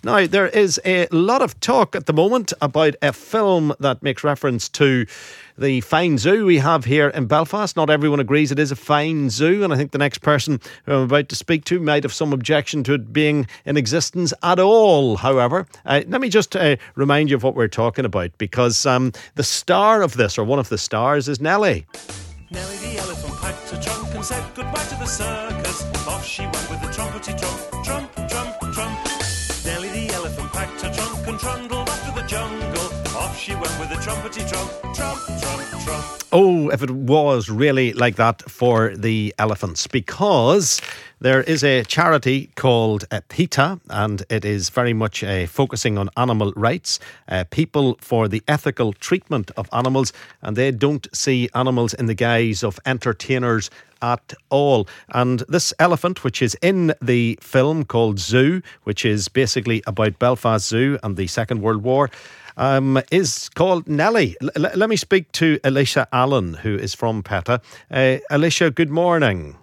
Now, there is a lot of talk at the moment about a film that makes reference to the fine zoo we have here in Belfast. Not everyone agrees it is a fine zoo, and I think the next person who I'm about to speak to might have some objection to it being in existence at all. However, let me just remind you of what we're talking about, because the star of this, or one of the stars, is Nelly. Nelly the elephant packed a trunk and said goodbye to the circus. Off she went with the trumpety trump, trump, trump, trump. Nelly the elephant packed a trunk and trundled off to the jungle. Off she went with the trumpety trump, trump, trump, trump. Oh, if it was really like that for the elephants, because there is a charity called PETA, and it is very much focusing on animal rights, people for the ethical treatment of animals, and they don't see animals in the guise of entertainers at all. And this elephant, which is in the film called Zoo, which is basically about Belfast Zoo and the Second World War, is called Nelly. Let me speak to Alicia Allen, who is from PETA. Alicia, good morning.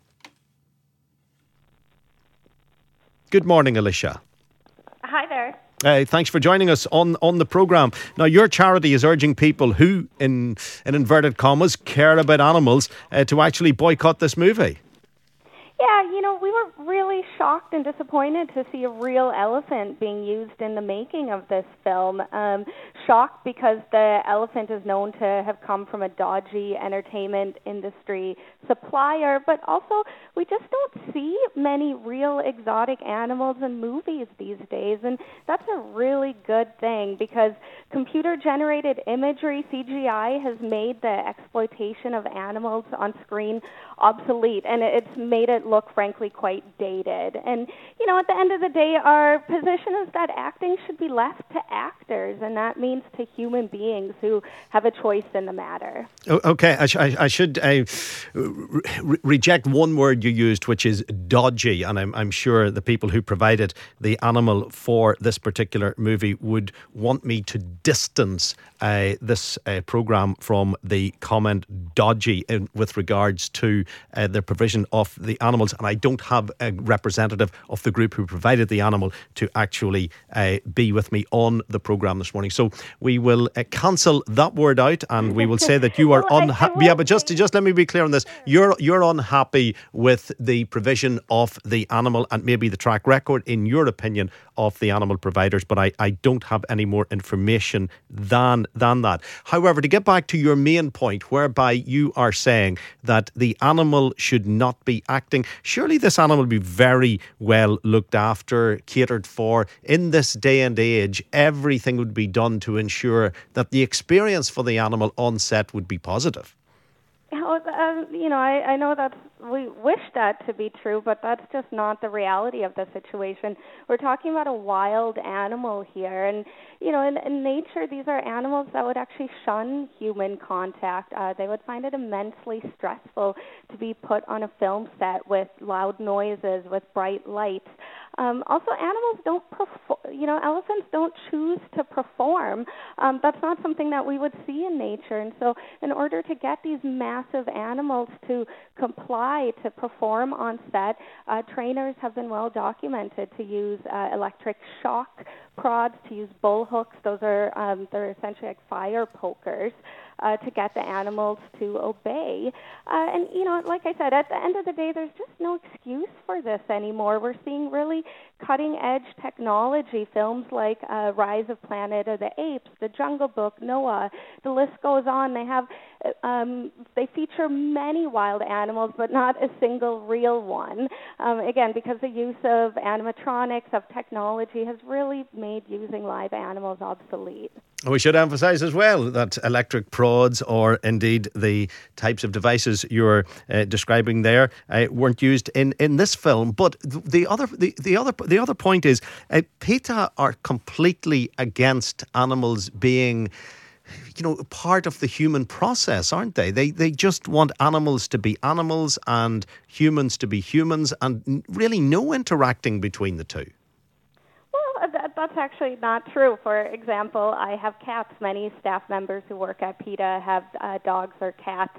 Good morning, Alicia. Hi there. Thanks for joining us on the programme. Now, your charity is urging people who, in inverted commas, care about animals to actually boycott this movie. Yeah, we were really shocked and disappointed to see a real elephant being used in the making of this film. Shocked because the elephant is known to have come from a dodgy entertainment industry supplier, but also we just don't see many real exotic animals in movies these days, and that's a really good thing, because computer-generated imagery, CGI, has made the exploitation of animals on screen obsolete, and it's made it look, frankly, quite dated. And, at the end of the day, our position is that acting should be left to actors, and that means to human beings who have a choice in the matter. Okay, I should reject one word you used, which is dodgy, and I'm sure the people who provided the animal for this particular movie would want me to distance this programme from the comment dodgy with regards to the provision of the animals, and I don't have a representative of the group who provided the animal to actually be with me on the programme this morning. So we will cancel that word out, and we will say that you are unhappy. Yeah, but just let me be clear on this. You're unhappy with the provision of the animal and maybe the track record, in your opinion, of the animal providers, but I don't have any more information than that. However, to get back to your main point, whereby you are saying that the animal should not be acting, surely this animal will be very well looked after, catered for. In this day and age, everything would be done to ensure that the experience for the animal on set would be positive. I know that we wish that to be true, but that's just not the reality of the situation. We're talking about a wild animal here, and in nature, these are animals that would actually shun human contact. They would find it immensely stressful to be put on a film set with loud noises, with bright lights. Also, animals don't elephants don't choose to perform. That's not something that we would see in nature. And so in order to get these massive animals to comply, to perform on set, trainers have been well documented to use electric shock prods, to use bull hooks. Those are they're essentially like fire pokers, to get the animals to obey. And, like I said, at the end of the day, there's just no excuse for this anymore. We're seeing really cutting-edge technology, films like Rise of Planet of the Apes, The Jungle Book, Noah, the list goes on. They feature many wild animals, but not a single real one. Again, because the use of animatronics, of technology, has really made using live animals obsolete. We should emphasise as well that electric prods, or indeed the types of devices you're describing there, weren't used in this film. But the other point is, PETA are completely against animals being, part of the human process, aren't they? They just want animals to be animals and humans to be humans, and really no interacting between the two. That's actually not true. For example, I have cats. Many staff members who work at PETA have dogs or cats.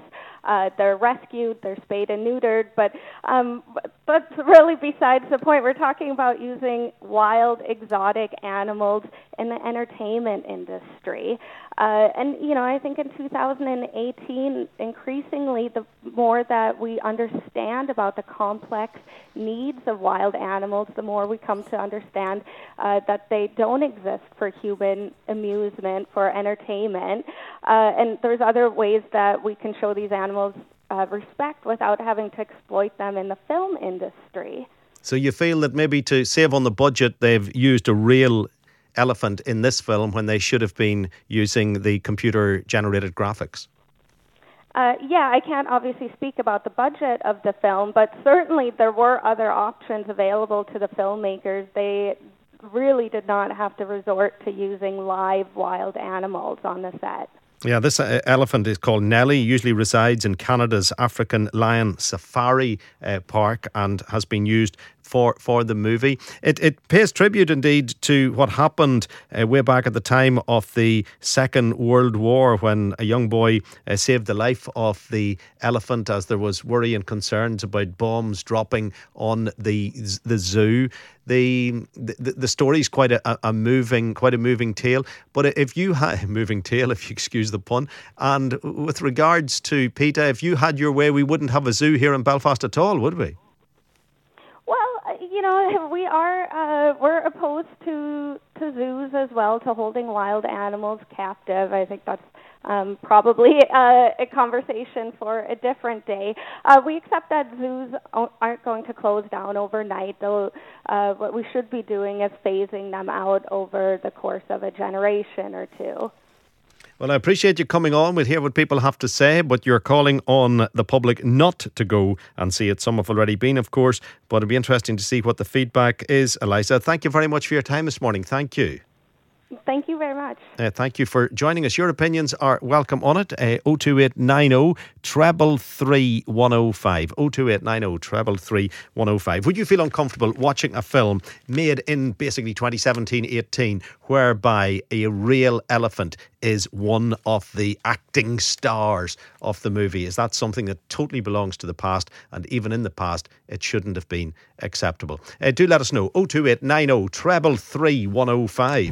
They're rescued, they're spayed and neutered, but that's really besides the point. We're talking about using wild, exotic animals in the entertainment industry. And, I think in 2018, increasingly, the more that we understand about the complex needs of wild animals, the more we come to understand that they don't exist for human amusement, for entertainment. And there's other ways that we can show these animals respect without having to exploit them in the film industry. So you feel that maybe to save on the budget, they've used a real elephant in this film when they should have been using the computer-generated graphics? Yeah, I can't obviously speak about the budget of the film, but certainly there were other options available to the filmmakers. They really did not have to resort to using live wild animals on the set. Yeah, this elephant is called Nellie, usually resides in Canada's African Lion Safari Park and has been used for the movie. It pays tribute indeed to what happened way back at the time of the Second World War, when a young boy saved the life of the elephant as there was worry and concerns about bombs dropping on the zoo. The story is quite a moving tale. But if you had moving tale, if you excuse the pun, and with regards to PETA, if you had your way, we wouldn't have a zoo here in Belfast at all, would we? Well, we're opposed to zoos as well, to holding wild animals captive. I think that's probably a conversation for a different day. We accept that zoos aren't going to close down overnight, though what we should be doing is phasing them out over the course of a generation or two. Well, I appreciate you coming on. We'll hear what people have to say, but you're calling on the public not to go and see it. Some have already been, of course, but it'll be interesting to see what the feedback is. Eliza, thank you very much for your time this morning. Thank you. Thank you very much. Thank you for joining us. Your opinions are welcome on it. 02890 333 105. 02890 333 105. Would you feel uncomfortable watching a film made in basically 2017-18 whereby a real elephant is one of the acting stars of the movie? Is that something that totally belongs to the past, and even in the past it shouldn't have been acceptable? Do let us know. 02890 333 105.